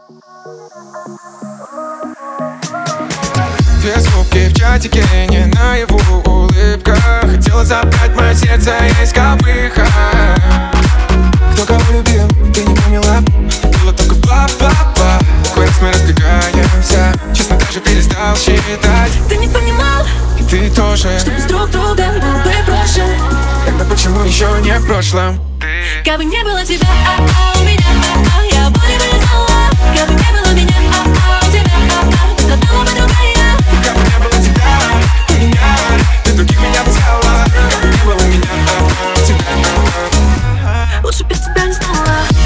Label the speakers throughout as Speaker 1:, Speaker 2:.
Speaker 1: Две звуки в чатике, не наяву улыбка. Хотела забрать мое сердце, есть выход. Кто кого любил, ты не поняла. Было только бла-бла-бла. Какой раз мы разбегаемся. Честно, даже перестал считать.
Speaker 2: Ты не понимал,
Speaker 1: и ты тоже,
Speaker 2: что без друг друга было бы проще.
Speaker 1: Тогда почему еще не в прошлом?
Speaker 2: Как бы не было тебя, у меня, я боли бы не знала. Как бы не было меня, у тебя, страдала бы другая.
Speaker 1: Как бы не было тебя, у меня, ты других меня взяла. Как бы не было меня, у тебя,
Speaker 2: лучше без тебя не знала.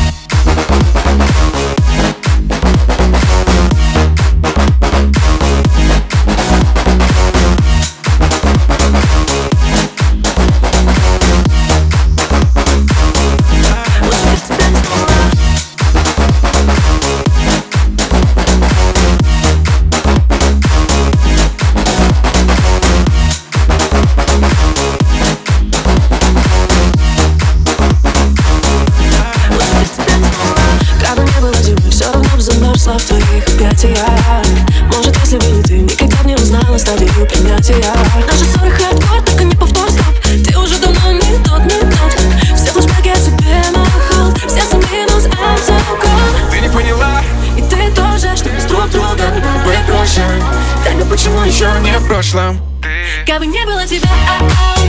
Speaker 2: В твоих объятиях. Может, если бы не ты, никогда б не узнала стадию принятия. Наши ссоры хардкор, так и не повтор, стоп. Ты уже давно не тот, не тот. Все флешбеки о тебе махал. Сердце минус, I'm so cold.
Speaker 1: ты не поняла,
Speaker 2: и ты тоже, что без друг друга было бы проще.
Speaker 1: тогда почему еще не в прошлом?
Speaker 2: Как бы не было тебя,